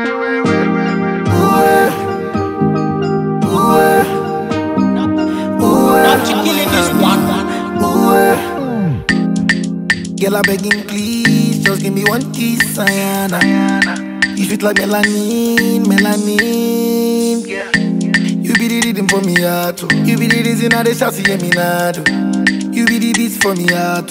Girl, I begging please, just give me one kiss, Ayana. You sweet like melanin, melanin. You be the rhythm for me, heart. You be the reason I the chassis, yeah, me nado. You be the beats for me, heart.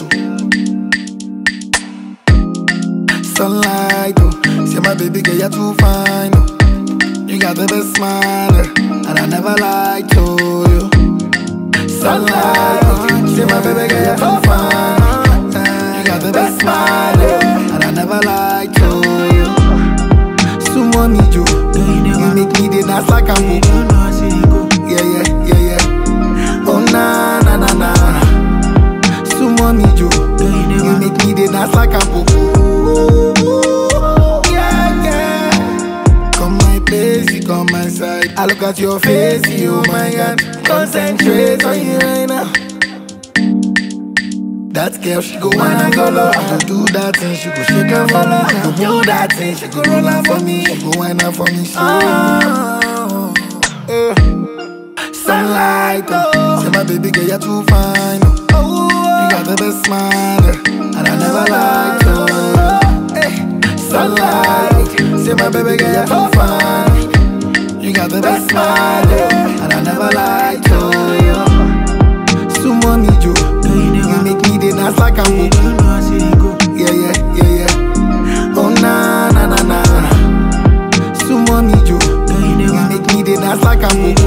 Sunlight, oh. Say my baby girl, you're too fine, oh. You got the best smile, and I never lied to you. Sunlight, oh. Say my baby girl, you're too fine. The best smile, and I never lied to you. So mommy Joe, you make me the dance like I'm yeah, yeah, yeah, yeah. Oh na na na na. So mommy Joe, you make me the dance like I'm yeah, yeah. Come my place, you come my side. I look at your face, you my God. Concentrate on you right now. That girl, she go wanna go low. To do that thing, she go shake and follow. To do that thing, she go roll out for me. She go whine out for me. Sunlight, oh. Say my baby girl, you're too fine. Oh. You got the best smile, and I never lied to you. Sunlight, say my baby girl, you're too fine. You got the best smile, and I never lied to you. So mommy Joe, you make me the dance like I'm yeah, yeah, yeah, yeah. Oh na na na na. So mommy Joe, you make me the dance like I'm